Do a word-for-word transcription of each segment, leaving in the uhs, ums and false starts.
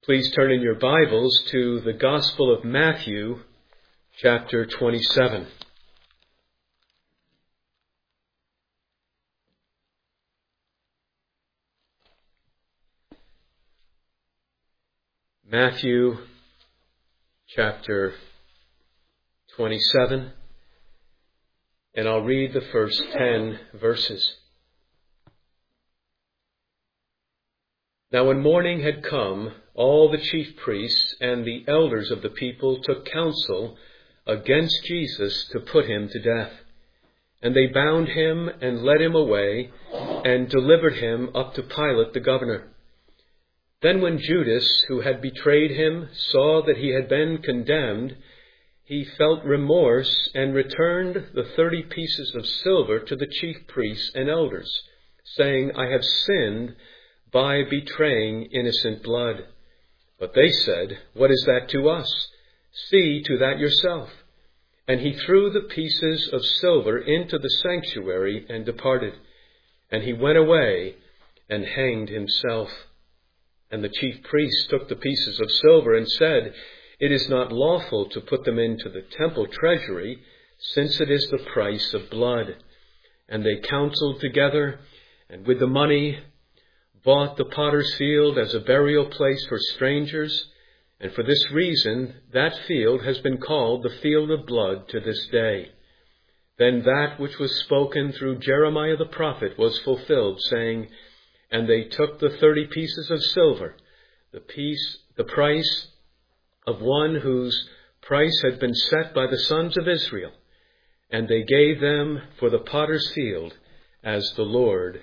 Please turn in your Bibles to the Gospel of Matthew, chapter twenty-seven. Matthew, chapter twenty-seven, and I'll read the first ten verses. Now when morning had come, all the chief priests and the elders of the people took counsel against Jesus to put him to death. And they bound him and led him away and delivered him up to Pilate the governor. Then when Judas, who had betrayed him, saw that he had been condemned, he felt remorse and returned the thirty pieces of silver to the chief priests and elders, saying, I have sinned by betraying innocent blood. But they said, What is that to us? See to that yourself. And he threw the pieces of silver into the sanctuary and departed. And he went away and hanged himself. And the chief priests took the pieces of silver and said, It is not lawful to put them into the temple treasury, since it is the price of blood. And they counseled together, and with the money bought the potter's field as a burial place for strangers, and for this reason that field has been called the field of blood to this day. Then that which was spoken through Jeremiah the prophet was fulfilled, saying, And they took the thirty pieces of silver, the piece, the price of one whose price had been set by the sons of Israel, and they gave them for the potter's field, as the Lord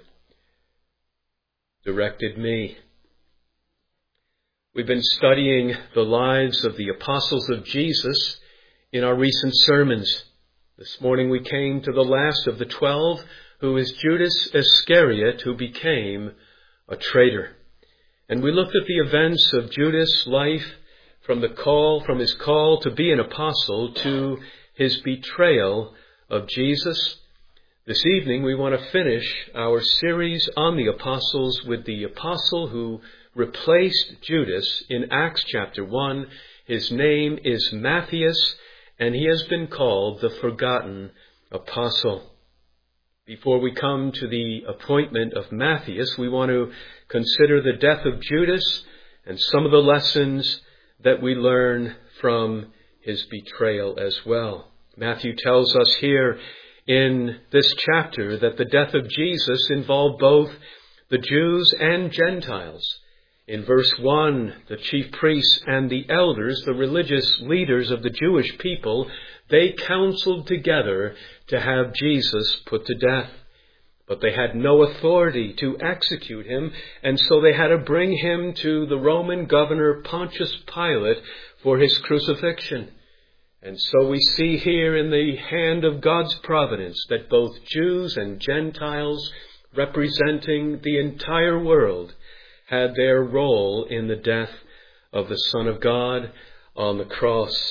directed me. We've been studying the lives of the apostles of Jesus in our recent sermons. This morning we came to the last of the twelve, who is Judas Iscariot, who became a traitor. And we looked at the events of Judas' life from the call, from his call to be an apostle to his betrayal of Jesus. This evening we want to finish our series on the apostles with the apostle who replaced Judas in Acts chapter one. His name is Matthias, and he has been called the forgotten apostle. Before we come to the appointment of Matthias, we want to consider the death of Judas and some of the lessons that we learn from his betrayal as well. Matthew tells us here in this chapter that the death of Jesus involved both the Jews and Gentiles. In verse one, the chief priests and the elders, the religious leaders of the Jewish people, they counseled together to have Jesus put to death. But they had no authority to execute him, and so they had to bring him to the Roman governor Pontius Pilate for his crucifixion. And so we see here in the hand of God's providence that both Jews and Gentiles, representing the entire world, had their role in the death of the Son of God on the cross.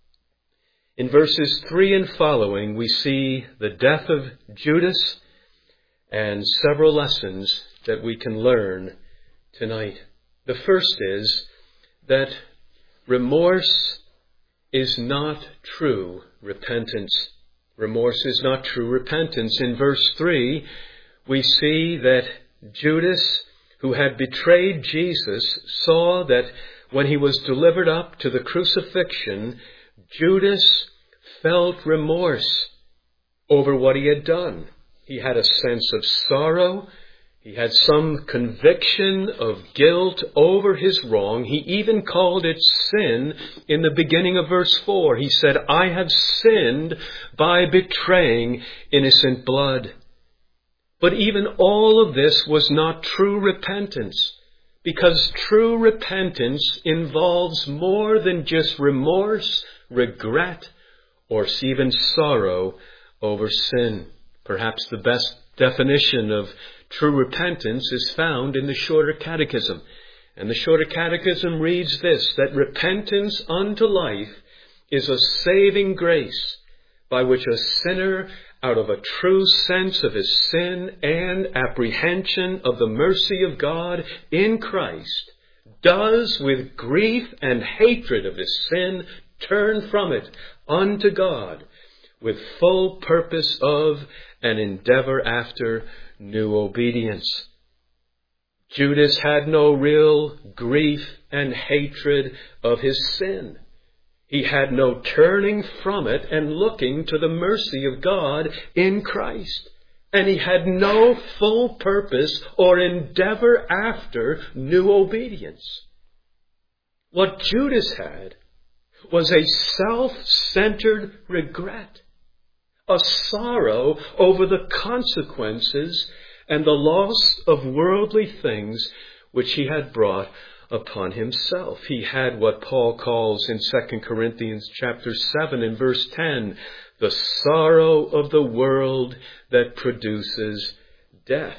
In verses three and following, we see the death of Judas and several lessons that we can learn tonight. The first is that remorse is not true repentance. Remorse is not true repentance. In verse three, we see that Judas, who had betrayed Jesus, saw that when he was delivered up to the crucifixion, Judas felt remorse over what he had done. He had a sense of sorrow. He had some conviction of guilt over his wrong. He even called it sin in the beginning of verse four. He said, I have sinned by betraying innocent blood. But even all of this was not true repentance, because true repentance involves more than just remorse, regret, or even sorrow over sin. Perhaps the best definition of true repentance is found in the Shorter Catechism. And the Shorter Catechism reads this, that repentance unto life is a saving grace by which a sinner, out of a true sense of his sin and apprehension of the mercy of God in Christ, does with grief and hatred of his sin turn from it unto God with full purpose of and endeavor after new obedience. Judas had no real grief and hatred of his sin. He had no turning from it and looking to the mercy of God in Christ. And he had no full purpose or endeavor after new obedience. What Judas had was a self-centered regret, a sorrow over the consequences and the loss of worldly things which he had brought upon himself. He had what Paul calls in Second Corinthians chapter seven and verse ten, the sorrow of the world that produces death.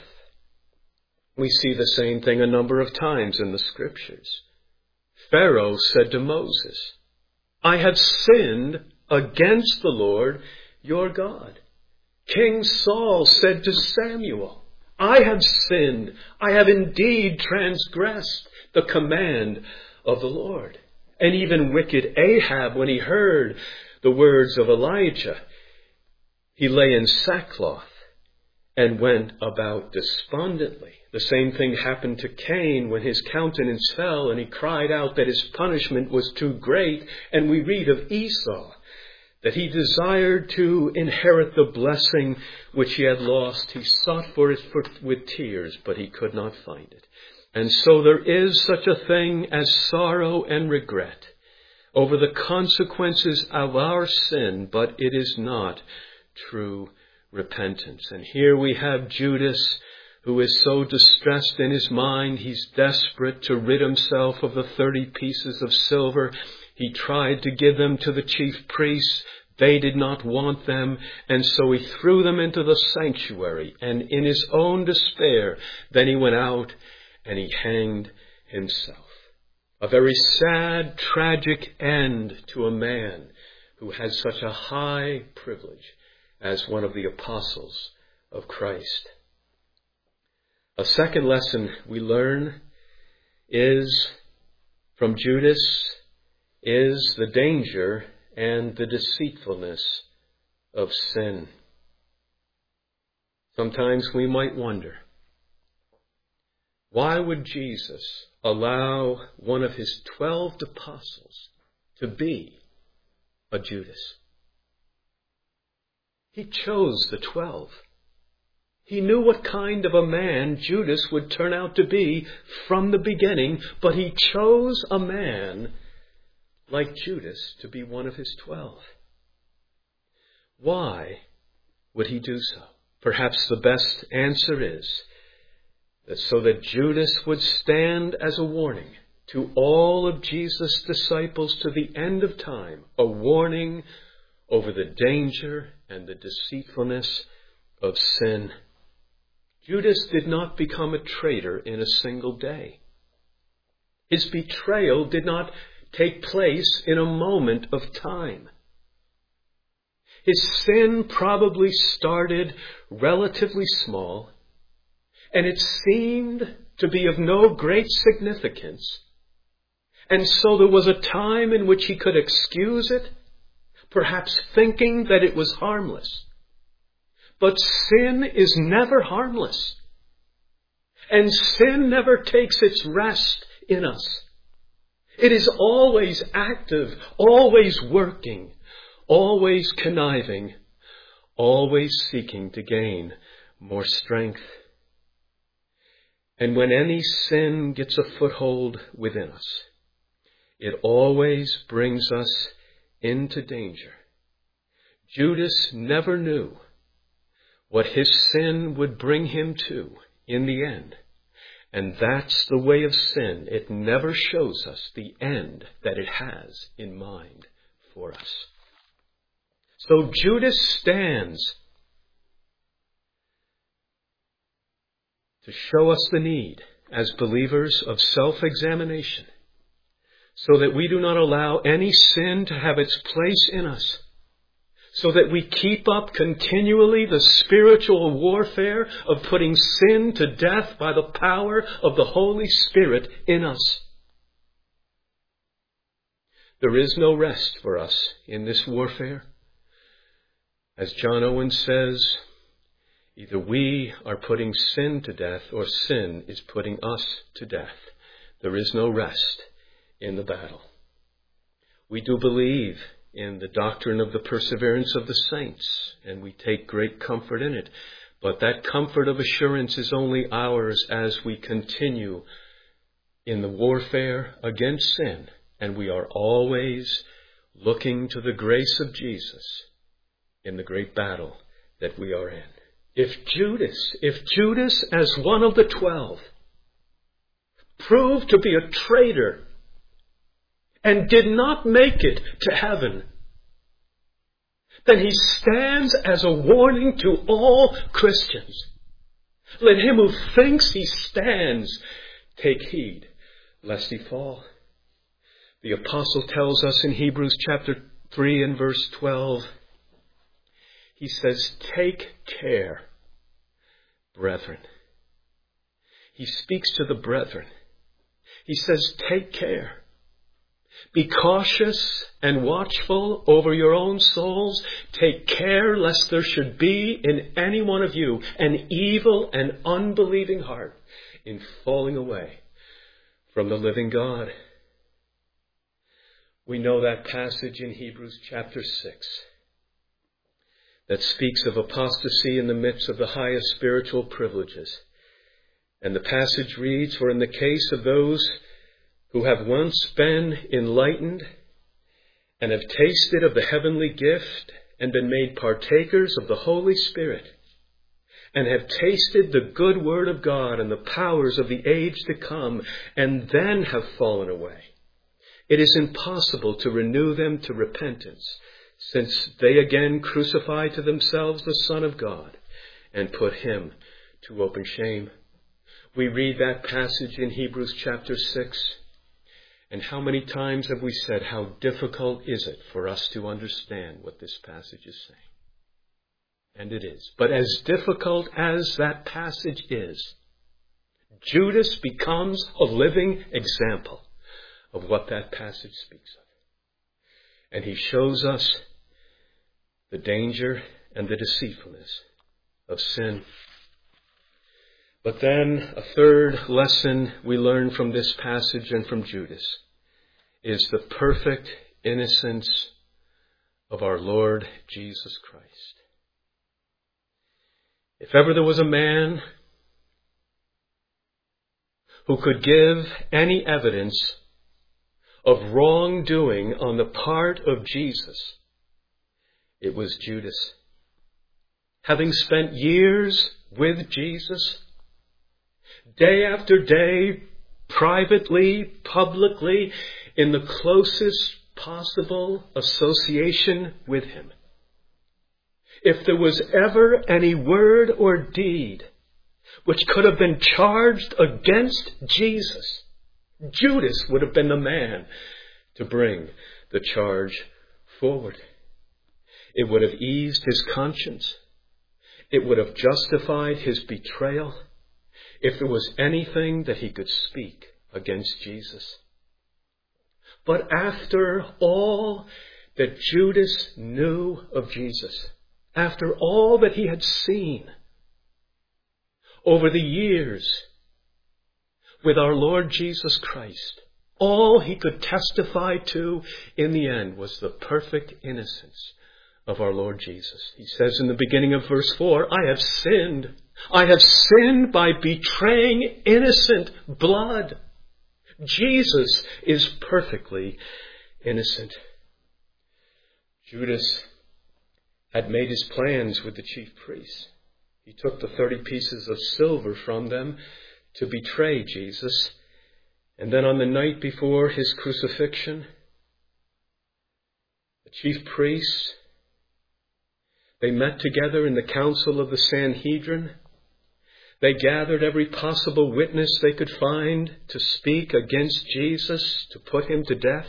We see the same thing a number of times in the Scriptures. Pharaoh said to Moses, I have sinned against the Lord your God. King Saul said to Samuel, I have sinned. I have indeed transgressed the command of the Lord. And even wicked Ahab, when he heard the words of Elijah, he lay in sackcloth and went about despondently. The same thing happened to Cain when his countenance fell and he cried out that his punishment was too great. And we read of Esau, that he desired to inherit the blessing which he had lost. He sought for it for, with tears, but he could not find it. And so there is such a thing as sorrow and regret over the consequences of our sin, but it is not true repentance. And here we have Judas, who is so distressed in his mind, he's desperate to rid himself of the thirty pieces of silver. He tried to give them to the chief priests. They did not want them, and so he threw them into the sanctuary. And in his own despair, then he went out and he hanged himself. A very sad, tragic end to a man who had such a high privilege as one of the apostles of Christ. A second lesson we learn is from Judas is the danger and the deceitfulness of sin. Sometimes we might wonder, why would Jesus allow one of his twelve apostles to be a Judas? He chose the twelve. He knew what kind of a man Judas would turn out to be from the beginning, but he chose a man like Judas to be one of his twelve. Why would he do so? Perhaps the best answer is that so that Judas would stand as a warning to all of Jesus' disciples to the end of time, a warning over the danger and the deceitfulness of sin. Judas did not become a traitor in a single day. His betrayal did not take place in a moment of time. His sin probably started relatively small, and it seemed to be of no great significance. And so there was a time in which he could excuse it, perhaps thinking that it was harmless. But sin is never harmless. And sin never takes its rest in us. It is always active, always working, always conniving, always seeking to gain more strength. And when any sin gets a foothold within us, it always brings us into danger. Judas never knew what his sin would bring him to in the end. And that's the way of sin. It never shows us the end that it has in mind for us. So Judas stands to show us the need as believers of self-examination, so that we do not allow any sin to have its place in us, so that we keep up continually the spiritual warfare of putting sin to death by the power of the Holy Spirit in us. There is no rest for us in this warfare. As John Owen says, either we are putting sin to death or sin is putting us to death. There is no rest in the battle. We do believe in the doctrine of the perseverance of the saints, and we take great comfort in it. But that comfort of assurance is only ours as we continue in the warfare against sin, and we are always looking to the grace of Jesus in the great battle that we are in. If Judas, if Judas as one of the twelve proved to be a traitor and did not make it to heaven, then he stands as a warning to all Christians. Let him who thinks he stands take heed lest he fall. The apostle tells us in Hebrews chapter three and verse twelve, he says, take care, brethren. He speaks to the brethren. He says, take care. Be cautious and watchful over your own souls. Take care lest there should be in any one of you an evil and unbelieving heart in falling away from the living God. We know that passage in Hebrews chapter six that speaks of apostasy in the midst of the highest spiritual privileges. And the passage reads, for in the case of those who have once been enlightened and have tasted of the heavenly gift and been made partakers of the Holy Spirit and have tasted the good word of God and the powers of the age to come and then have fallen away, it is impossible to renew them to repentance, since they again crucify to themselves the Son of God and put him to open shame. We read that passage in Hebrews chapter six. And how many times have we said, how difficult is it for us to understand what this passage is saying? And it is. But as difficult as that passage is, Judas becomes a living example of what that passage speaks of. And he shows us the danger and the deceitfulness of sin. But then a third lesson we learn from this passage and from Judas is the perfect innocence of our Lord Jesus Christ. If ever there was a man who could give any evidence of wrongdoing on the part of Jesus, it was Judas. Having spent years with Jesus, day after day, privately, publicly, in the closest possible association with him. If there was ever any word or deed which could have been charged against Jesus, Judas would have been the man to bring the charge forward. It would have eased his conscience. It would have justified his betrayal if there was anything that he could speak against Jesus. But after all that Judas knew of Jesus, after all that he had seen over the years with our Lord Jesus Christ, all he could testify to in the end was the perfect innocence of our Lord Jesus. He says in the beginning of verse four, I have sinned. I have sinned by betraying innocent blood. Jesus is perfectly innocent. Judas had made his plans with the chief priests. He took the thirty pieces of silver from them to betray Jesus. And then on the night before his crucifixion, the chief priests, they met together in the council of the Sanhedrin. They gathered every possible witness they could find to speak against Jesus, to put him to death.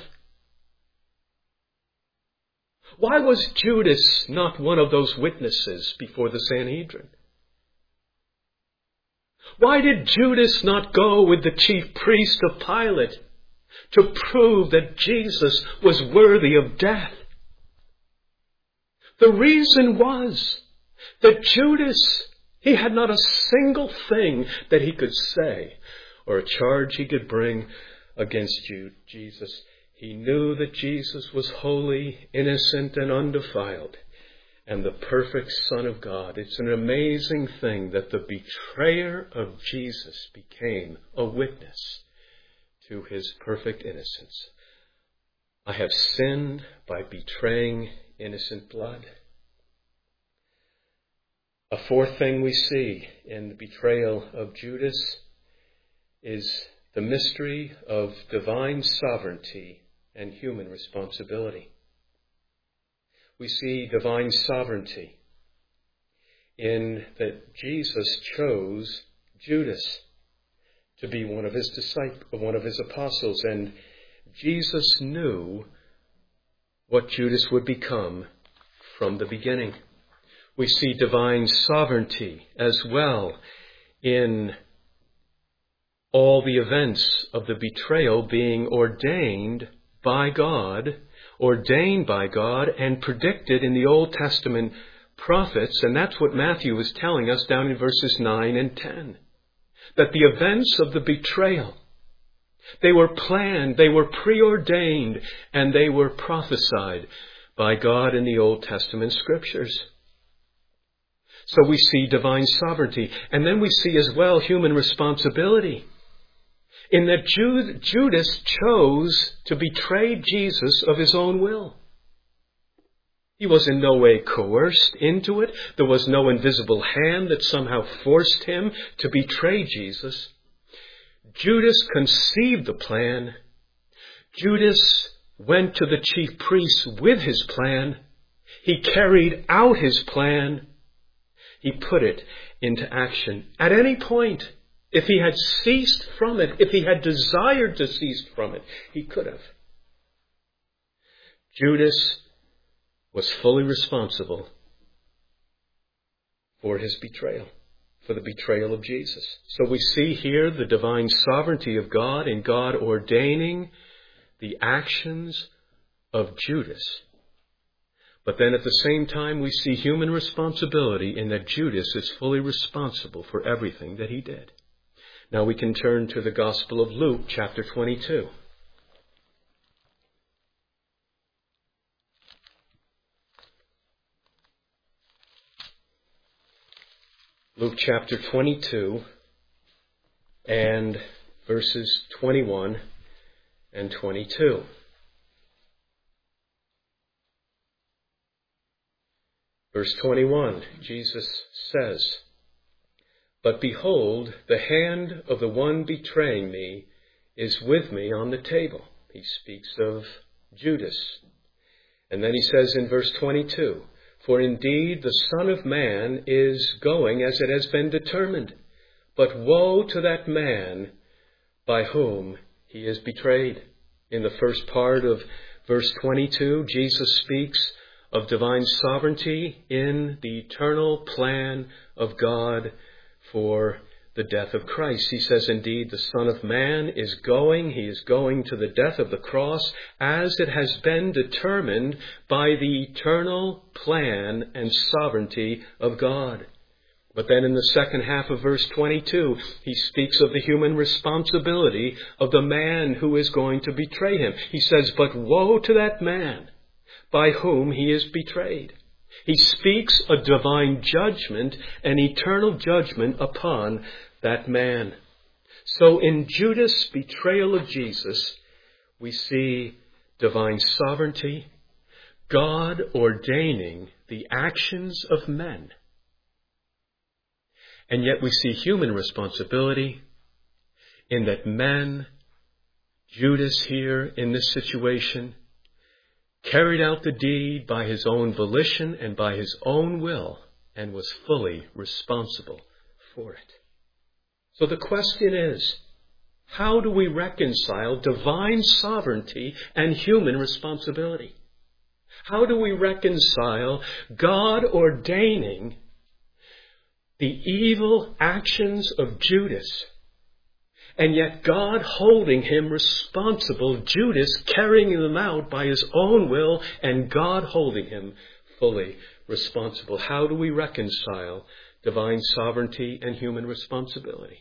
Why was Judas not one of those witnesses before the Sanhedrin? Why did Judas not go with the chief priest of Pilate to prove that Jesus was worthy of death. The reason was that Judas, he had not a single thing that he could say or a charge he could bring against Jesus. He knew that Jesus was holy, innocent, and undefiled, and the perfect Son of God. It's an amazing thing that the betrayer of Jesus became a witness to his perfect innocence. I have sinned by betraying innocent blood. A fourth thing we see in the betrayal of Judas is the mystery of divine sovereignty and human responsibility. We see divine sovereignty in that Jesus chose Judas to be one of his disciples, one of his apostles, and Jesus knew what Judas would become from the beginning. We see divine sovereignty as well in all the events of the betrayal being ordained by God, ordained by God and predicted in the Old Testament prophets, and that's what Matthew is telling us down in verses nine and ten. That the events of the betrayal, they were planned, they were preordained, and they were prophesied by God in the Old Testament scriptures. So we see divine sovereignty, and then we see as well human responsibility. In that Judas chose to betray Jesus of his own will. He was in no way coerced into it. There was no invisible hand that somehow forced him to betray Jesus. Judas conceived the plan. Judas went to the chief priests with his plan. He carried out his plan. He put it into action. At any point, if he had ceased from it, if he had desired to cease from it, he could have. Judas was fully responsible for his betrayal, for the betrayal of Jesus. So we see here the divine sovereignty of God in God ordaining the actions of Judas. But then at the same time we see human responsibility in that Judas is fully responsible for everything that he did. Now we can turn to the Gospel of Luke, chapter twenty-two. Luke chapter twenty-two and verses twenty-one and twenty-two. Verse twenty-one, Jesus says, "But behold, the hand of the one betraying me is with me on the table." He speaks of Judas. And then he says in verse twenty-two, "For indeed the Son of Man is going as it has been determined. But woe to that man by whom he is betrayed." In the first part of verse twenty-two, Jesus speaks of divine sovereignty in the eternal plan of God for the death of Christ. He says, indeed, the Son of Man is going, he is going to the death of the cross as it has been determined by the eternal plan and sovereignty of God. But then in the second half of verse twenty-two, he speaks of the human responsibility of the man who is going to betray him. He says, "But woe to that man by whom he is betrayed." He speaks a divine judgment, an eternal judgment upon that man. So in Judas' betrayal of Jesus, we see divine sovereignty, God ordaining the actions of men. And yet we see human responsibility in that men, Judas here in this situation, carried out the deed by his own volition and by his own will, and was fully responsible for it. So the question is, how do we reconcile divine sovereignty and human responsibility? How do we reconcile God ordaining the evil actions of Judas And yet God holding him responsible, Judas carrying them out by his own will, and God holding him fully responsible. How do we reconcile divine sovereignty and human responsibility?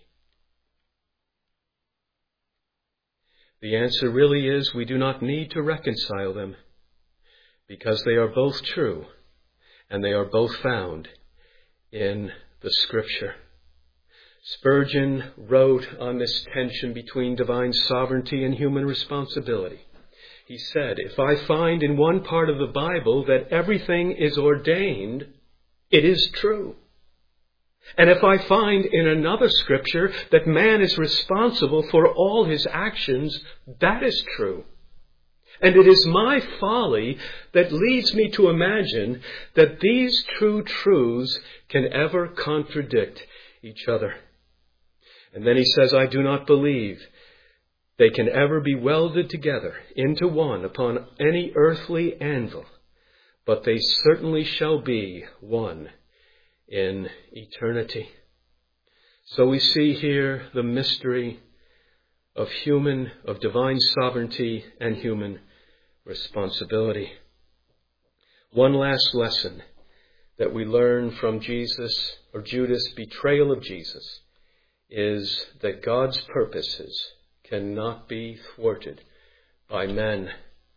The answer really is we do not need to reconcile them, because they are both true and they are both found in the Scripture. Spurgeon wrote on this tension between divine sovereignty and human responsibility. He said, "If I find in one part of the Bible that everything is ordained, it is true. And if I find in another scripture that man is responsible for all his actions, that is true. And it is my folly that leads me to imagine that these two truths can ever contradict each other." And then he says, "I do not believe they can ever be welded together into one upon any earthly anvil, but they certainly shall be one in eternity." So we see here the mystery of human, of divine sovereignty and human responsibility. One last lesson that we learn from Jesus, or Judas' betrayal of Jesus, is that God's purposes cannot be thwarted by men.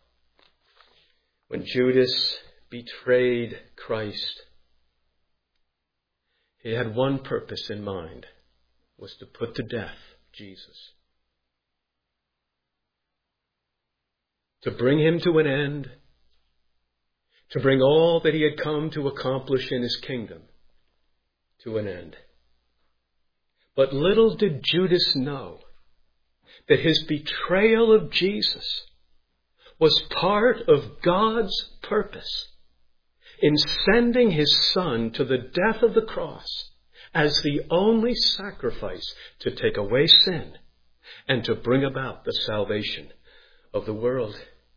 When Judas betrayed Christ, he had one purpose in mind, was to put to death Jesus. To bring him to an end, to bring all that he had come to accomplish in his kingdom to an end. But little did Judas know that his betrayal of Jesus was part of God's purpose in sending his Son to the death of the cross as the only sacrifice to take away sin and to bring about the salvation of the world.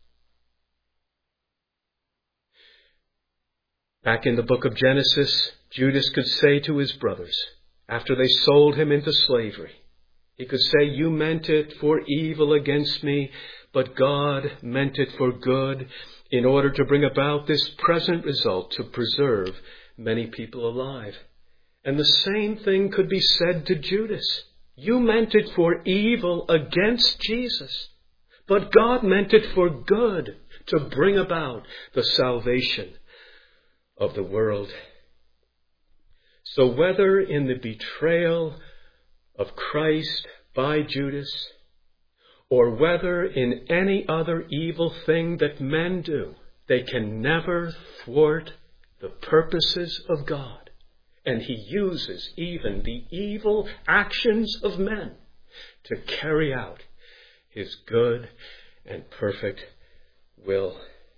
Back in the book of Genesis, Judas could say to his brothers, after they sold him into slavery, he could say, "You meant it for evil against me, but God meant it for good in order to bring about this present result, to preserve many people alive." And the same thing could be said to Judas. You meant it for evil against Jesus, but God meant it for good to bring about the salvation of the world. So whether in the betrayal of Christ by Judas, or whether in any other evil thing that men do, they can never thwart the purposes of God. And he uses even the evil actions of men to carry out his good and perfect will.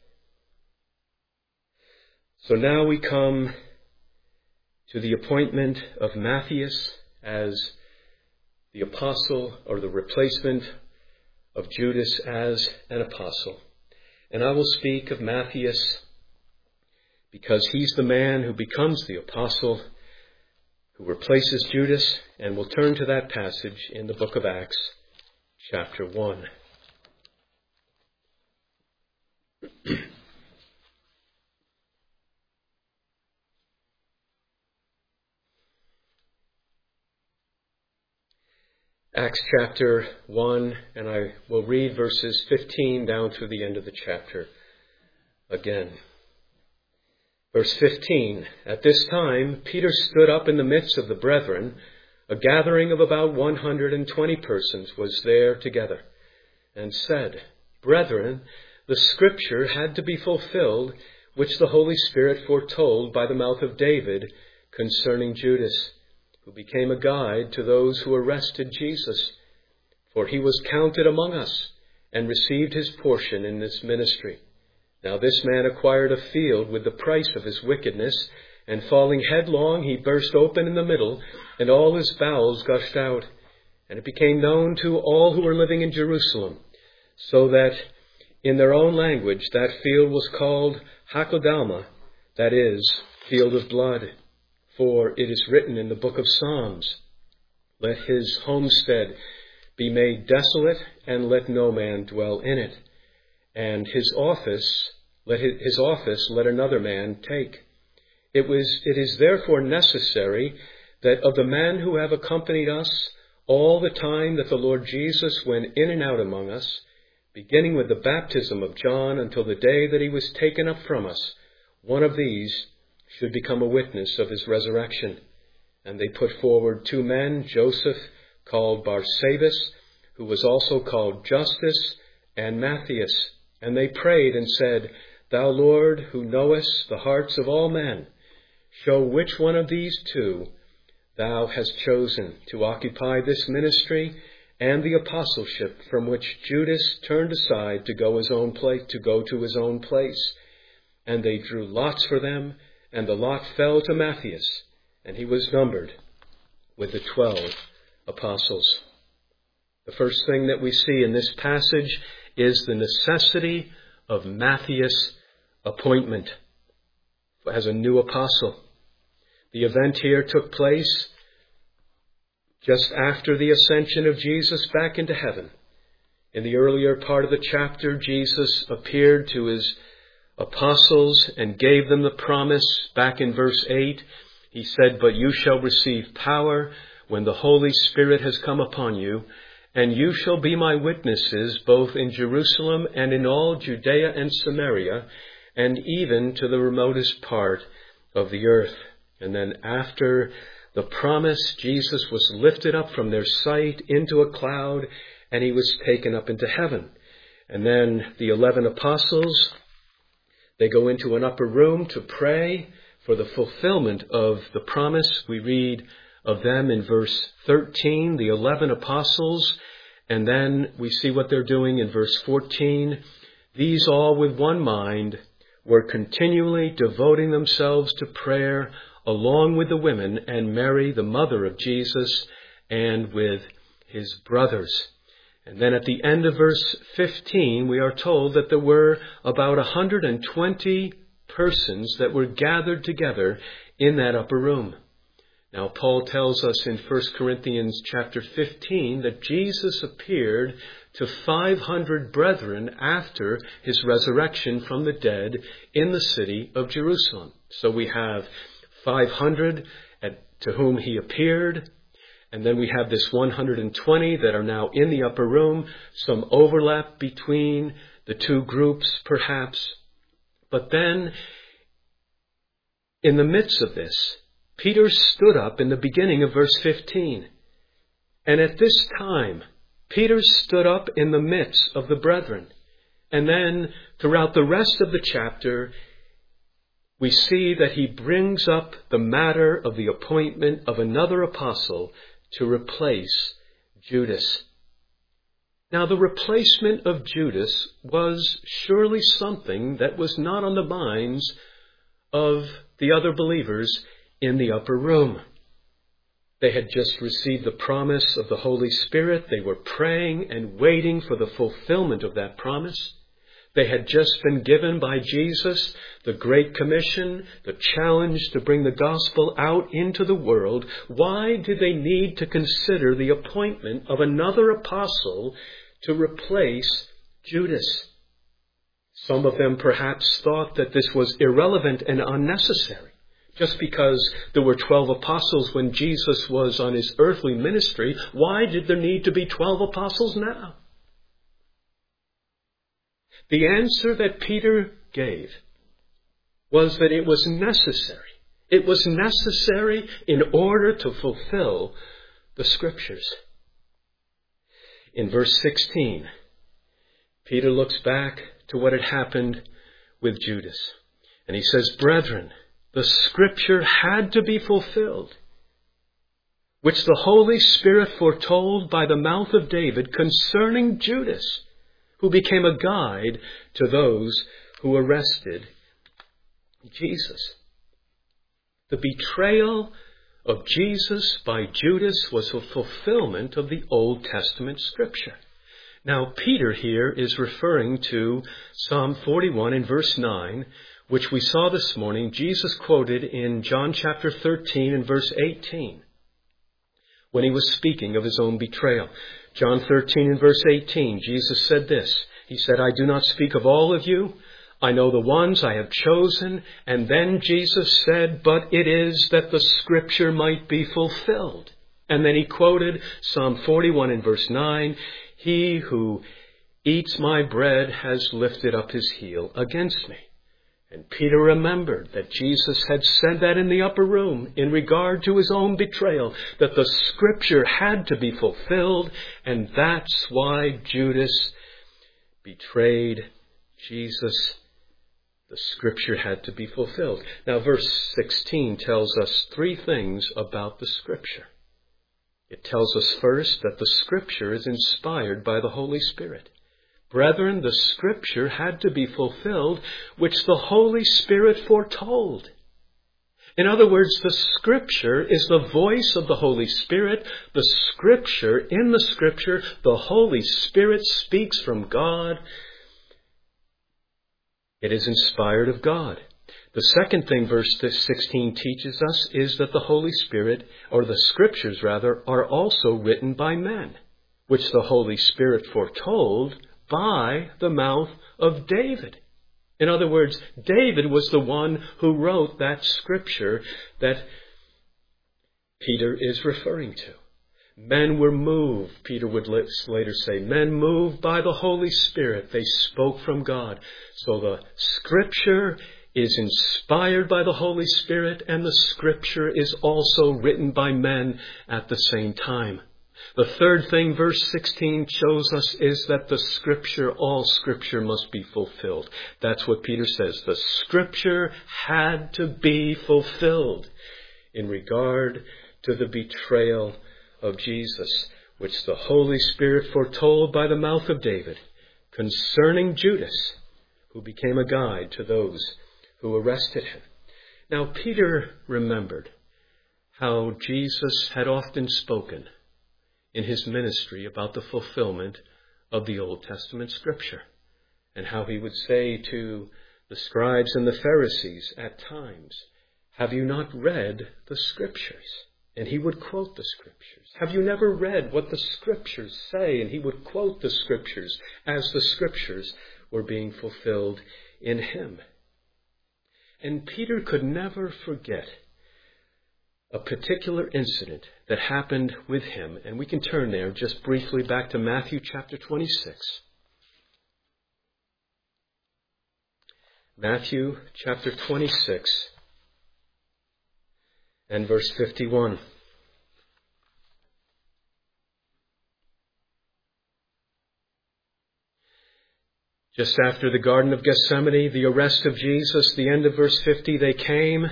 So now we come to the appointment of Matthias as the apostle, or the replacement of Judas as an apostle. And I will speak of Matthias because he's the man who becomes the apostle, who replaces Judas, and we'll turn to that passage in the book of Acts, chapter one. Acts chapter one, and I will read verses fifteen down through the end of the chapter again. Verse fifteen, "At this time Peter stood up in the midst of the brethren. A gathering of about one hundred and twenty persons was there together, and said, 'Brethren, the scripture had to be fulfilled, which the Holy Spirit foretold by the mouth of David concerning Judas, who became a guide to those who arrested Jesus. For he was counted among us and received his portion in this ministry. Now this man acquired a field with the price of his wickedness, and falling headlong, he burst open in the middle, and all his bowels gushed out. And it became known to all who were living in Jerusalem, so that in their own language that field was called Hakodama, that is, field of blood. For it is written in the book of Psalms, let his homestead be made desolate, and let no man dwell in it. And his office, let his, his office let another man take. It was, it is therefore necessary that of the men who have accompanied us all the time that the Lord Jesus went in and out among us, beginning with the baptism of John until the day that he was taken up from us, one of these should become a witness of his resurrection. And they put forward two men, Joseph, called Barsabas, who was also called Justus, and Matthias. And they prayed and said, Thou, Lord, who knowest the hearts of all men, show which one of these two thou hast chosen to occupy this ministry and the apostleship, from which Judas turned aside to go his own place, to go to his own place. And they drew lots for them, and the lot fell to Matthias, and he was numbered with the twelve apostles. The first thing that we see in this passage is the necessity of Matthias' appointment as a new apostle. The event here took place just after the ascension of Jesus back into heaven. In the earlier part of the chapter, Jesus appeared to his apostles and gave them the promise. Back in verse eight, he said, But you shall receive power when the Holy Spirit has come upon you, and you shall be my witnesses both in Jerusalem and in all Judea and Samaria, and even to the remotest part of the earth. And then after the promise, Jesus was lifted up from their sight into a cloud, and he was taken up into heaven. And then the eleven apostles, they go into an upper room to pray for the fulfillment of the promise. We read of them in verse thirteen, the eleven apostles, and then we see what they're doing in verse fourteen. These all with one mind were continually devoting themselves to prayer, along with the women and Mary, the mother of Jesus, and with his brothers. And then at the end of verse fifteen, we are told that there were about one hundred twenty persons that were gathered together in that upper room. Now, Paul tells us in First Corinthians chapter fifteen that Jesus appeared to five hundred brethren after his resurrection from the dead in the city of Jerusalem. So we have five hundred at, to whom he appeared, and then we have this one hundred twenty that are now in the upper room, some overlap between the two groups perhaps. But then, in the midst of this, Peter stood up in the beginning of verse fifteen. And at this time, Peter stood up in the midst of the brethren. And then, throughout the rest of the chapter, we see that he brings up the matter of the appointment of another apostle to replace Judas. Now, the replacement of Judas was surely something that was not on the minds of the other believers in the upper room. They had just received the promise of the Holy Spirit. They were praying and waiting for the fulfillment of that promise. They had just been given by Jesus the Great Commission, the challenge to bring the gospel out into the world. Why did they need to consider the appointment of another apostle to replace Judas? Some of them perhaps thought that this was irrelevant and unnecessary. Just because there were twelve apostles when Jesus was on his earthly ministry, why did there need to be twelve apostles now? The answer that Peter gave was that it was necessary. It was necessary in order to fulfill the Scriptures. In verse sixteen, Peter looks back to what had happened with Judas. And he says, Brethren, the Scripture had to be fulfilled, which the Holy Spirit foretold by the mouth of David concerning Judas, who became a guide to those who arrested Jesus. The betrayal of Jesus by Judas was a fulfillment of the Old Testament Scripture. Now, Peter here is referring to Psalm forty-one in verse nine, which we saw this morning. Jesus quoted in John chapter thirteen and verse eighteen, when he was speaking of his own betrayal. John thirteen and verse eighteen, Jesus said this. He said, I do not speak of all of you. I know the ones I have chosen. And then Jesus said, but it is that the scripture might be fulfilled. And then he quoted Psalm forty-one and verse nine, he who eats my bread has lifted up his heel against me. And Peter remembered that Jesus had said that in the upper room in regard to his own betrayal, that the scripture had to be fulfilled, and that's why Judas betrayed Jesus. The scripture had to be fulfilled. Now, verse sixteen tells us three things about the scripture. It tells us first that the scripture is inspired by the Holy Spirit. Brethren, the scripture had to be fulfilled, which the Holy Spirit foretold. In other words, the scripture is the voice of the Holy Spirit. The scripture, in the scripture, the Holy Spirit speaks from God. It is inspired of God. The second thing verse sixteen teaches us is that the Holy Spirit, or the scriptures rather, are also written by men, which the Holy Spirit foretold by the mouth of David. In other words, David was the one who wrote that scripture that Peter is referring to. Men were moved, Peter would later say, men moved by the Holy Spirit. They spoke from God. So the scripture is inspired by the Holy Spirit, and the scripture is also written by men at the same time. The third thing verse sixteen shows us is that the scripture, all scripture must be fulfilled. That's what Peter says. The scripture had to be fulfilled in regard to the betrayal of Jesus, which the Holy Spirit foretold by the mouth of David concerning Judas, who became a guide to those who arrested him. Now, Peter remembered how Jesus had often spoken in his ministry about the fulfillment of the Old Testament scripture, and how he would say to the scribes and the Pharisees at times, have you not read the scriptures? And he would quote the scriptures. Have you never read what the scriptures say? And he would quote the scriptures as the scriptures were being fulfilled in him. And Peter could never forget a particular incident that happened with him. And we can turn there just briefly back to Matthew chapter twenty-six. Matthew chapter twenty-six and verse fifty-one. Just after the Garden of Gethsemane, the arrest of Jesus, the end of verse fifty, they came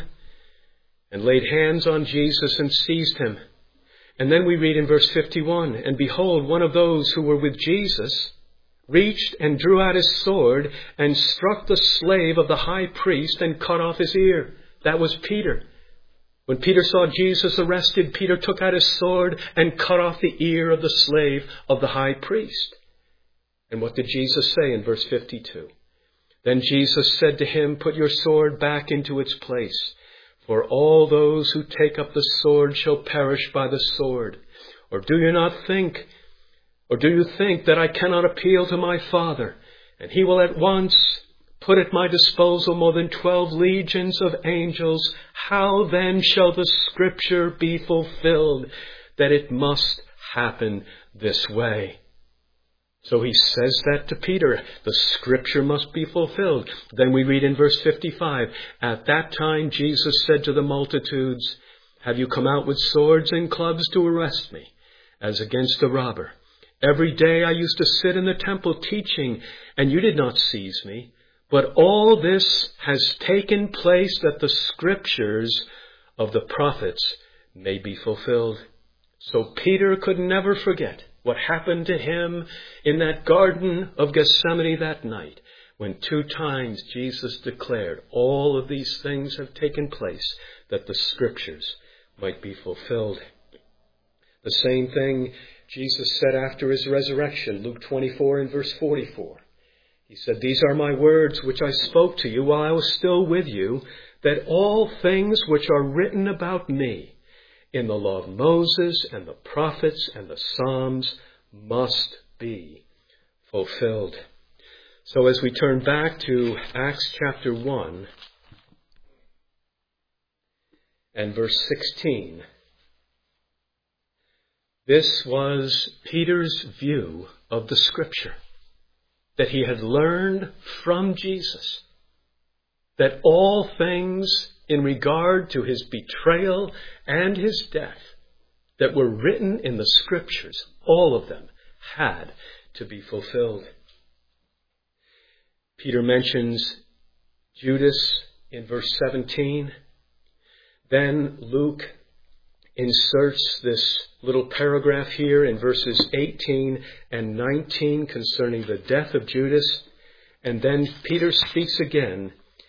and laid hands on Jesus and seized him. And then we read in verse fifty-one, and behold, one of those who were with Jesus reached and drew out his sword and struck the slave of the high priest and cut off his ear. That was Peter. When Peter saw Jesus arrested, Peter took out his sword and cut off the ear of the slave of the high priest. And what did Jesus say in verse fifty-two? Then Jesus said to him, put your sword back into its place, for all those who take up the sword shall perish by the sword. Or do you not think, or do you think that I cannot appeal to my Father, and he will at once put at my disposal more than twelve legions of angels? How then shall the scripture be fulfilled, that it must happen this way? So he says that to Peter. The scripture must be fulfilled. Then we read in verse fifty-five, at that time Jesus said to the multitudes, have you come out with swords and clubs to arrest me, as against a robber? Every day I used to sit in the temple teaching, and you did not seize me. But all this has taken place that the scriptures of the prophets may be fulfilled. So Peter could never forget what happened to him in that Garden of Gethsemane that night, when two times Jesus declared, all of these things have taken place that the scriptures might be fulfilled. The same thing Jesus said after his resurrection, Luke twenty-four and verse forty-four. He said, these are my words which I spoke to you while I was still with you, that all things which are written about me in the law of Moses and the prophets and the Psalms must be fulfilled. So as we turn back to Acts chapter one and verse sixteen, this was Peter's view of the Scripture, that he had learned from Jesus that all things in regard to his betrayal and his death that were written in the Scriptures, all of them had to be fulfilled. Peter mentions Judas in verse seventeen. Then Luke inserts this little paragraph here in verses eighteen and nineteen concerning the death of Judas. And then Peter speaks again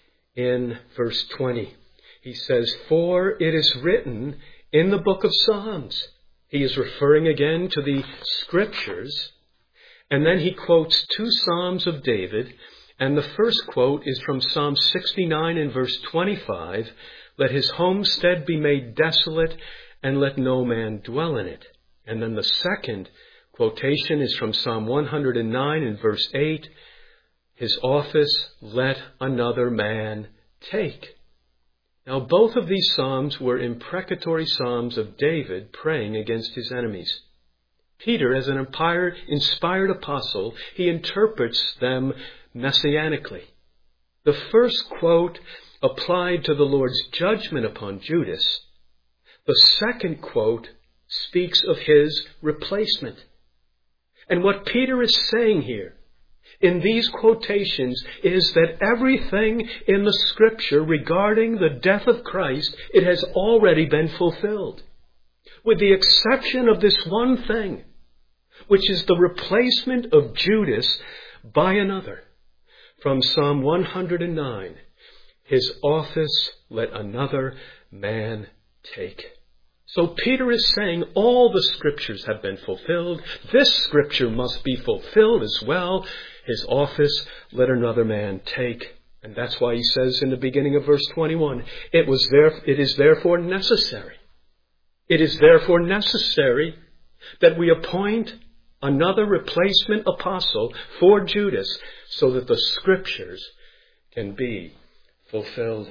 in verse twenty. He says, "For it is written in the book of Psalms." He is referring again to the Scriptures. And then he quotes two Psalms of David. And the first quote is from Psalm sixty-nine in verse twenty-five. "Let his homestead be made desolate, and let no man dwell in it." And then the second quotation is from Psalm one hundred nine in verse eight. "His office let another man take." Now both of these psalms were imprecatory psalms of David praying against his enemies. Peter, as an inspired apostle, he interprets them messianically. The first quote applied to the Lord's judgment upon Judas. The second quote speaks of his replacement. And what Peter is saying here in these quotations is that everything in the Scripture regarding the death of Christ, it has already been fulfilled, with the exception of this one thing, which is the replacement of Judas by another. From Psalm one hundred nine, "His office let another man take." So Peter is saying all the Scriptures have been fulfilled. This Scripture must be fulfilled as well. His office let another man take. And that's why he says in the beginning of verse twenty-one, it was there, it is therefore necessary. It is therefore necessary that we appoint another replacement apostle for Judas so that the Scriptures can be fulfilled.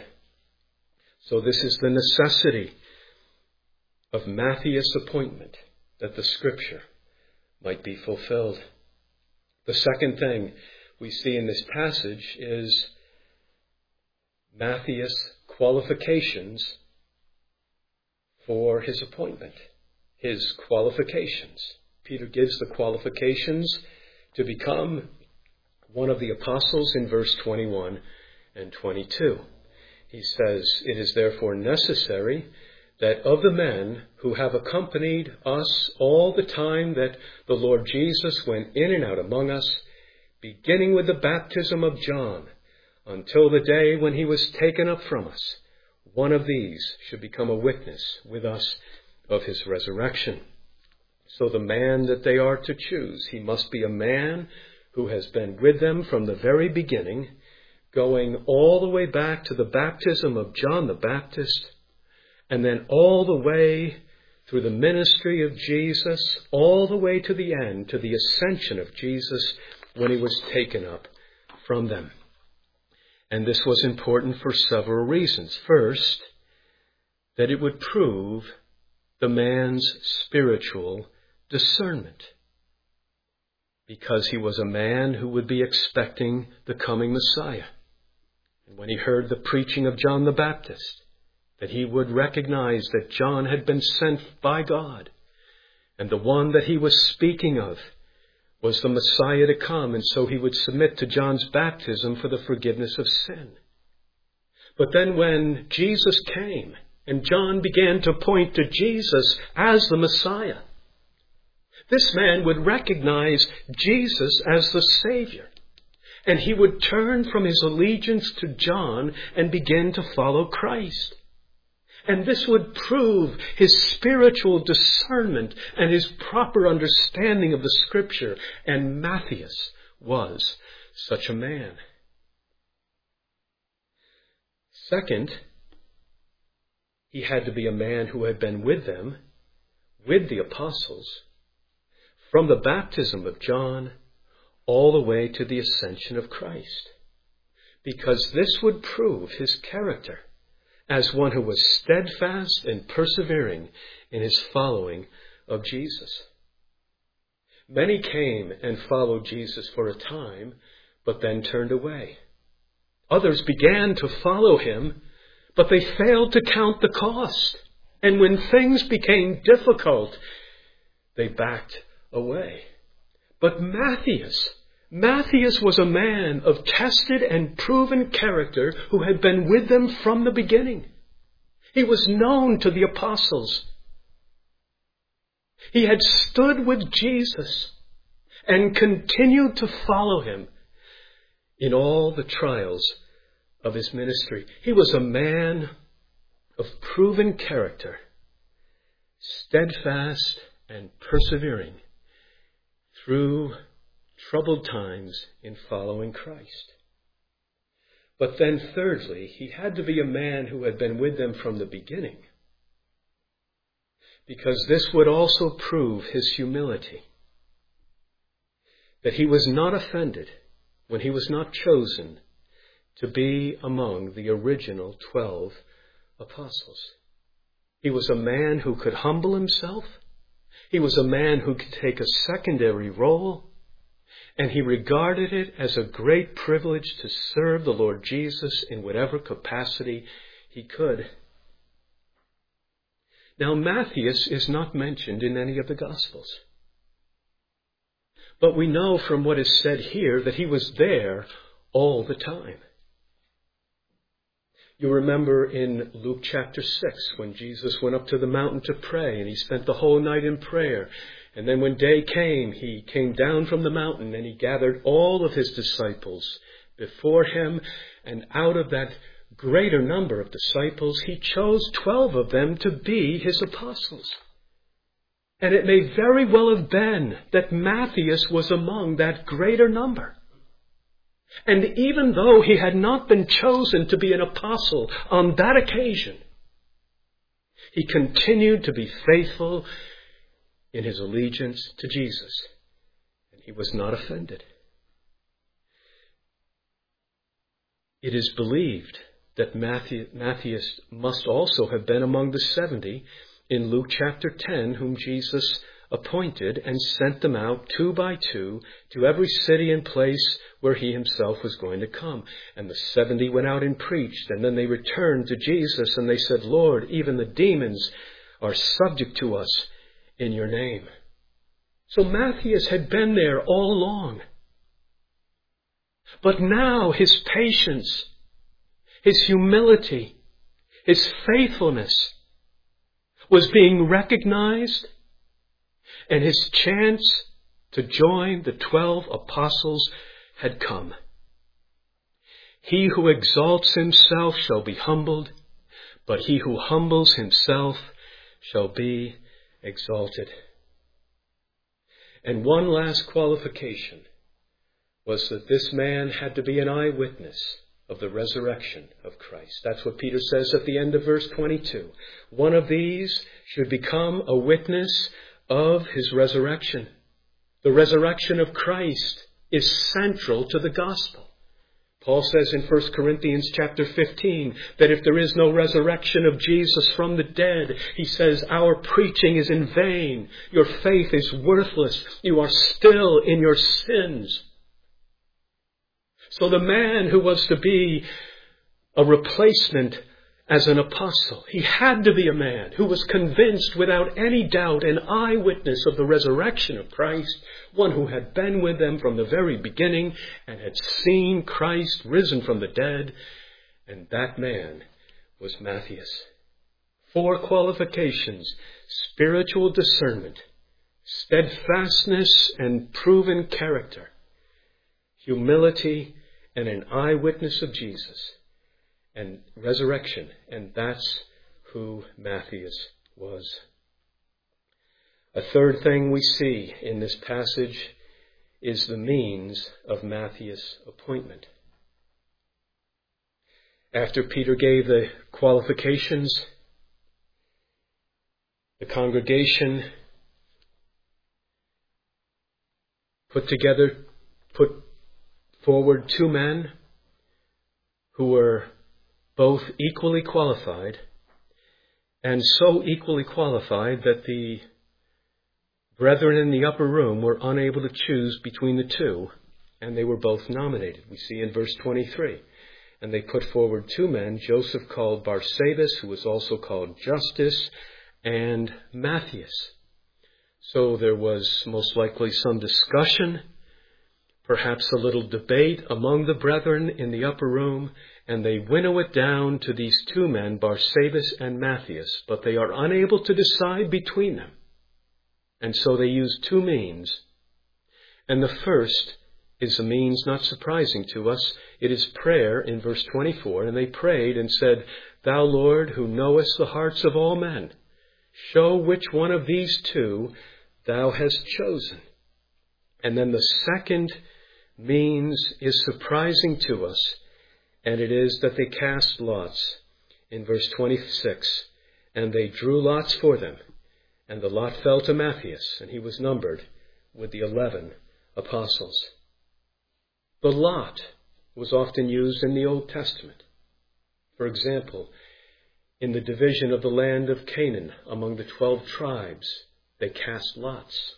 So this is the necessity of Matthias' appointment, that the Scripture might be fulfilled. The second thing we see in this passage is Matthias' qualifications for his appointment. His qualifications. Peter gives the qualifications to become one of the apostles in verse twenty-one and twenty-two. He says, "It is therefore necessary that of the men who have accompanied us all the time that the Lord Jesus went in and out among us, beginning with the baptism of John, until the day when he was taken up from us, one of these should become a witness with us of his resurrection." So the man that they are to choose, he must be a man who has been with them from the very beginning, going all the way back to the baptism of John the Baptist, and then all the way through the ministry of Jesus, all the way to the end, to the ascension of Jesus when he was taken up from them. And this was important for several reasons. First, that it would prove the man's spiritual discernment, because he was a man who would be expecting the coming Messiah. And when he heard the preaching of John the Baptist, that he would recognize that John had been sent by God, and the one that he was speaking of was the Messiah to come, and so he would submit to John's baptism for the forgiveness of sin. But then when Jesus came, and John began to point to Jesus as the Messiah, this man would recognize Jesus as the Savior, and he would turn from his allegiance to John and begin to follow Christ. And this would prove his spiritual discernment and his proper understanding of the Scripture. And Matthias was such a man. Second, he had to be a man who had been with them, with the apostles, from the baptism of John all the way to the ascension of Christ, because this would prove his character as one who was steadfast and persevering in his following of Jesus. Many came and followed Jesus for a time, but then turned away. Others began to follow him, but they failed to count the cost. And when things became difficult, they backed away. But Matthias, Matthias was a man of tested and proven character who had been with them from the beginning. He was known to the apostles. He had stood with Jesus and continued to follow him in all the trials of his ministry. He was a man of proven character, steadfast and persevering through troubled times in following Christ. But then thirdly, he had to be a man who had been with them from the beginning, because this would also prove his humility, that he was not offended when he was not chosen to be among the original twelve apostles. He was a man who could humble himself. He was a man who could take a secondary role, and he regarded it as a great privilege to serve the Lord Jesus in whatever capacity he could. Now, Matthias is not mentioned in any of the Gospels. But we know from what is said here that he was there all the time. You remember in Luke chapter six when Jesus went up to the mountain to pray, and he spent the whole night in prayer. And then when day came, he came down from the mountain and he gathered all of his disciples before him. And out of that greater number of disciples, he chose twelve of them to be his apostles. And it may very well have been that Matthias was among that greater number. And even though he had not been chosen to be an apostle on that occasion, he continued to be faithful in his allegiance to Jesus. And he was not offended. It is believed that Matthias must also have been among the seventy in Luke chapter ten, whom Jesus appointed and sent them out two by two to every city and place where he himself was going to come. And the seventy went out and preached, and then they returned to Jesus and they said, "Lord, even the demons are subject to us in your name." So Matthias had been there all along. But now his patience, his humility, his faithfulness was being recognized, and his chance to join the twelve apostles had come. He who exalts himself shall be humbled, but he who humbles himself shall be exalted. And one last qualification was that this man had to be an eyewitness of the resurrection of Christ. That's what Peter says at the end of verse twenty-two. One of these should become a witness of his resurrection. The resurrection of Christ is central to the gospel. Paul says in First Corinthians chapter fifteen that if there is no resurrection of Jesus from the dead, he says, our preaching is in vain. Your faith is worthless. You are still in your sins. So the man who was to be a replacement as an apostle, he had to be a man who was convinced without any doubt, an eyewitness of the resurrection of Christ, one who had been with them from the very beginning and had seen Christ risen from the dead. And that man was Matthias. Four qualifications: spiritual discernment, steadfastness and proven character, humility, and an eyewitness of Jesus, and resurrection. And that's who Matthias was. A third thing we see in this passage is the means of Matthias' appointment. After Peter gave the qualifications, the congregation put together, put forward two men who were both equally qualified, and so equally qualified that the brethren in the upper room were unable to choose between the two, and they were both nominated. We see in verse twenty-three. And they put forward two men, Joseph called Barsabas, who was also called Justus, and Matthias. So there was most likely some discussion, perhaps a little debate among the brethren in the upper room, and they winnow it down to these two men, Barsabas and Matthias, but they are unable to decide between them. And so they use two means. And the first is a means not surprising to us. It is prayer in verse twenty-four. And they prayed and said, Thou, Lord, who knowest the hearts of all men, show which one of these two thou hast chosen. And then the second means is surprising to us, and it is that they cast lots in verse twenty-six. And they drew lots for them, and the lot fell to Matthias, and he was numbered with the eleven apostles. The lot was often used in the Old Testament. For example, in the division of the land of Canaan among the twelve tribes, they cast lots.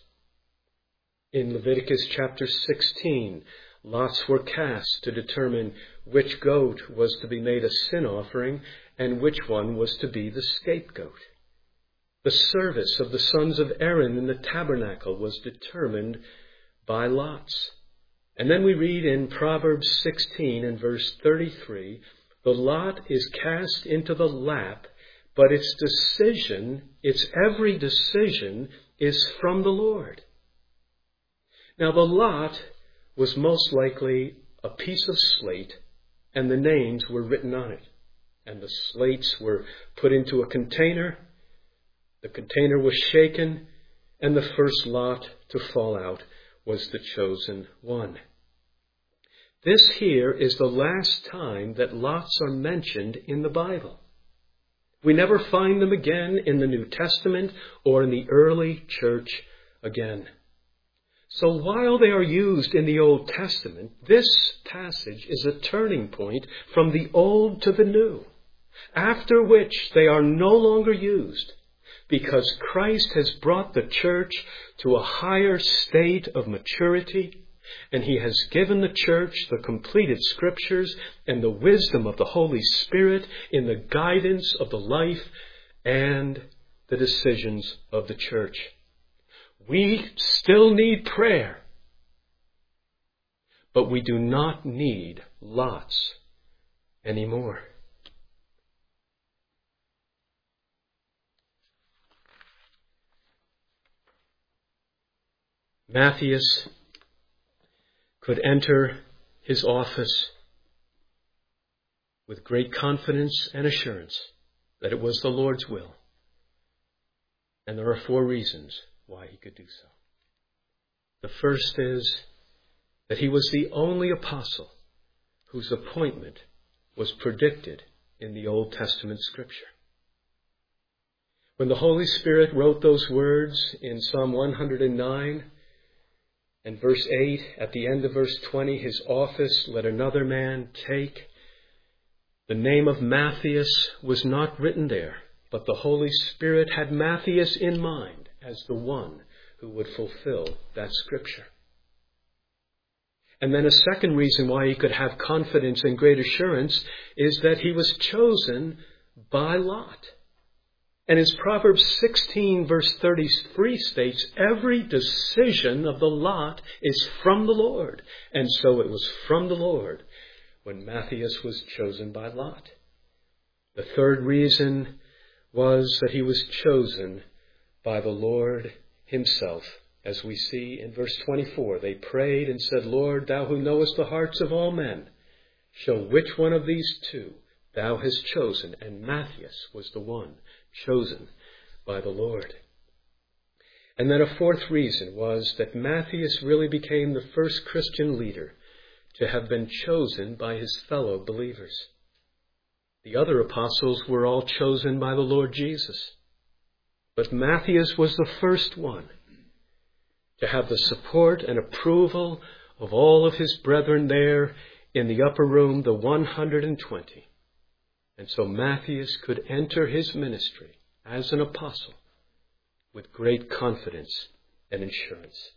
In Leviticus chapter sixteen, lots were cast to determine which goat was to be made a sin offering and which one was to be the scapegoat. The service of the sons of Aaron in the tabernacle was determined by lots. And then we read in Proverbs sixteen and verse thirty-three, the lot is cast into the lap, but its decision, its every decision, is from the Lord. Now the lot was most likely a piece of slate, and the names were written on it. And the slates were put into a container, the container was shaken, and the first lot to fall out was the chosen one. This here is the last time that lots are mentioned in the Bible. We never find them again in the New Testament or in the early church again. So while they are used in the Old Testament, this passage is a turning point from the Old to the New, after which they are no longer used, because Christ has brought the church to a higher state of maturity, and he has given the church the completed scriptures and the wisdom of the Holy Spirit in the guidance of the life and the decisions of the church. We still need prayer, but we do not need lots anymore. Matthias could enter his office with great confidence and assurance that it was the Lord's will. And there are four reasons why he could do so. The first is that he was the only apostle whose appointment was predicted in the Old Testament scripture. When the Holy Spirit wrote those words in Psalm one hundred nine, and verse eight, at the end of verse twenty, his office let another man take. The name of Matthias was not written there, but the Holy Spirit had Matthias in mind as the one who would fulfill that scripture. And then a second reason why he could have confidence and great assurance is that he was chosen by lot. And as Proverbs sixteen verse thirty-three states, every decision of the lot is from the Lord. And so it was from the Lord when Matthias was chosen by Lot. The third reason was that he was chosen by the Lord himself. As we see in verse twenty-four, they prayed and said, Lord, thou who knowest the hearts of all men, show which one of these two thou hast chosen. And Matthias was the one chosen by the Lord. And then a fourth reason was that Matthias really became the first Christian leader to have been chosen by his fellow believers. The other apostles were all chosen by the Lord Jesus. But Matthias was the first one to have the support and approval of all of his brethren there in the upper room, the one hundred twenty. And so Matthias could enter his ministry as an apostle with great confidence and assurance.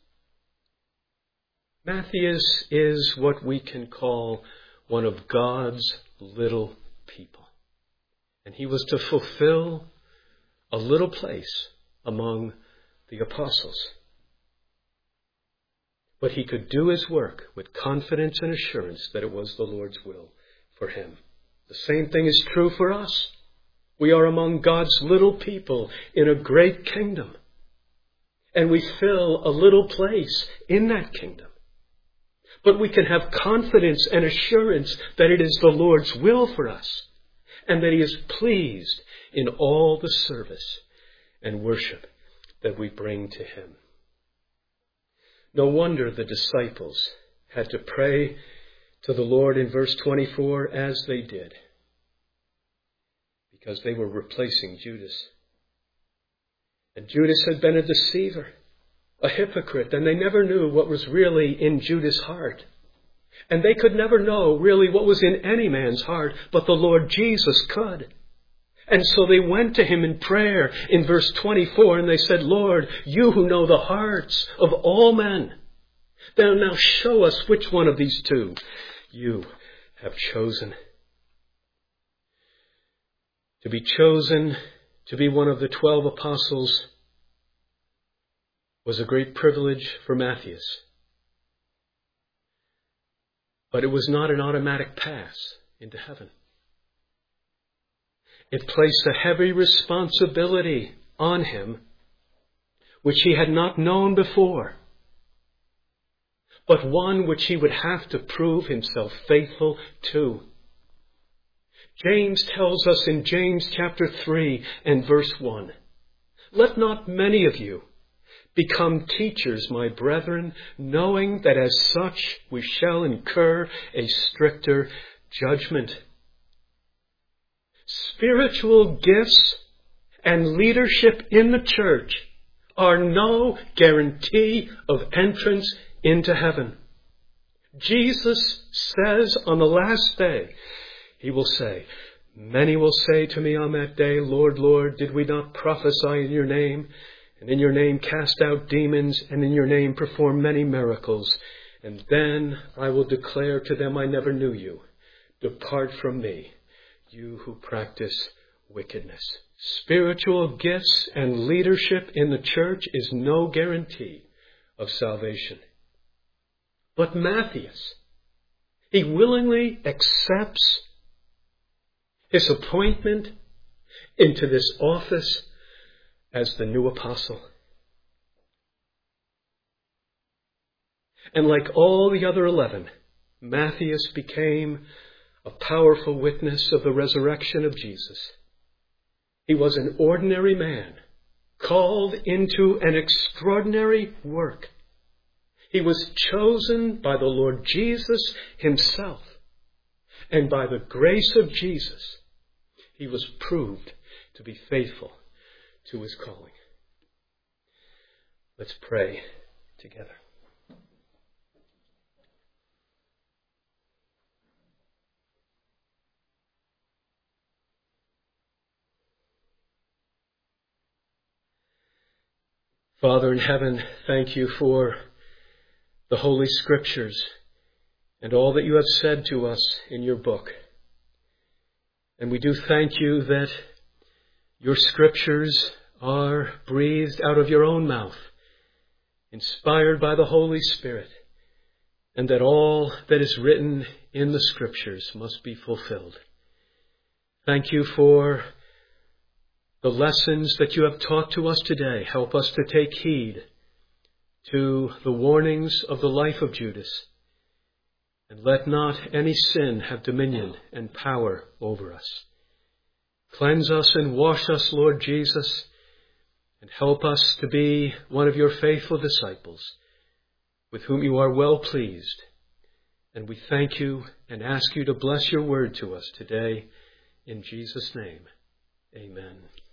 Matthias is what we can call one of God's little people. And he was to fulfill a little place among the apostles. But he could do his work with confidence and assurance that it was the Lord's will for him. The same thing is true for us. We are among God's little people in a great kingdom. And we fill a little place in that kingdom. But we can have confidence and assurance that it is the Lord's will for us, and that he is pleased in all the service and worship that we bring to him. No wonder the disciples had to pray to the Lord in verse twenty-four as they did, because they were replacing Judas. And Judas had been a deceiver, a hypocrite, and they never knew what was really in Judas' heart. And they could never know really what was in any man's heart, but the Lord Jesus could. And so they went to him in prayer in verse twenty-four, and they said, Lord, you who know the hearts of all men, now, now show us which one of these two you have chosen. To be chosen to be one of the twelve apostles was a great privilege for Matthias. But it was not an automatic pass into heaven. It placed a heavy responsibility on him, which he had not known before, but one which he would have to prove himself faithful to. James tells us in James chapter three and verse one, let not many of you become teachers, my brethren, knowing that as such we shall incur a stricter judgment. Spiritual gifts and leadership in the church are no guarantee of entrance into heaven. Jesus says on the last day, he will say, many will say to me on that day, Lord, Lord, did we not prophesy in your name, and in your name cast out demons, and in your name perform many miracles? And then I will declare to them, I never knew you. Depart from me, you who practice wickedness. Spiritual gifts and leadership in the church is no guarantee of salvation. But Matthias, he willingly accepts his appointment into this office as the new apostle. And like all the other eleven, Matthias became a powerful witness of the resurrection of Jesus. He was an ordinary man, called into an extraordinary work. He was chosen by the Lord Jesus himself. And by the grace of Jesus, he was proved to be faithful to his calling. Let's pray together. Father in heaven, thank you for the Holy Scriptures and all that you have said to us in your book. And we do thank you that your Scriptures are breathed out of your own mouth, inspired by the Holy Spirit, and that all that is written in the Scriptures must be fulfilled. Thank you for the lessons that you have taught to us today. Help us to take heed to the warnings of the life of Judas. And let not any sin have dominion and power over us. Cleanse us and wash us, Lord Jesus, and help us to be one of your faithful disciples with whom you are well pleased. And we thank you and ask you to bless your word to us today. In Jesus' name, amen.